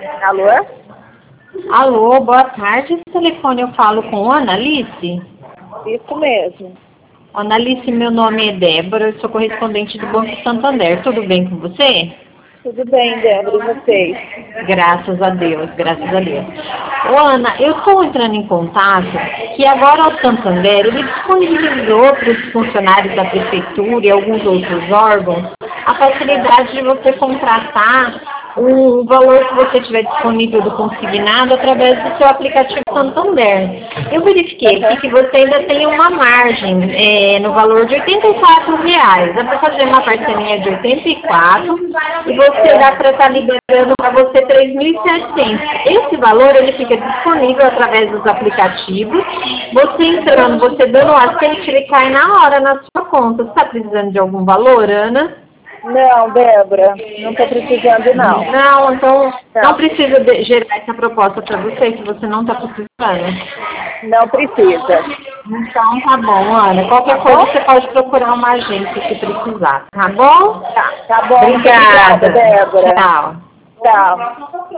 Alô? Alô, boa tarde. Esse telefone eu falo com a Analice? Isso mesmo. Analice, meu nome é Débora, eu sou correspondente do Banco Santander. Tudo bem com você? Tudo bem, Débora, e vocês? Graças a Deus, graças a Deus. Ô, Ana, eu estou entrando em contato que agora o Santander, ele disponibilizou para os funcionários da prefeitura e alguns outros órgãos a facilidade de você contratar o valor que você tiver disponível do consignado através do seu aplicativo Santander. Eu verifiquei aqui que você ainda tem uma margem no valor de R$ 84. Dá para fazer uma parcelinha de 84 e você dá para estar liberando para você 3.700. Esse valor ele fica disponível através dos aplicativos. Você entrando, você dando o aceite, ele cai na hora na sua conta. Você está precisando de algum valor, Ana? Não, Débora, não estou precisando, não. Não, então não precisa gerar essa proposta para você, que você não está precisando. Não precisa. Então tá bom, Ana. Qualquer coisa você pode procurar uma agência se precisar, tá bom? Tá bom. Obrigada. Obrigada, Débora. Tchau. Tchau.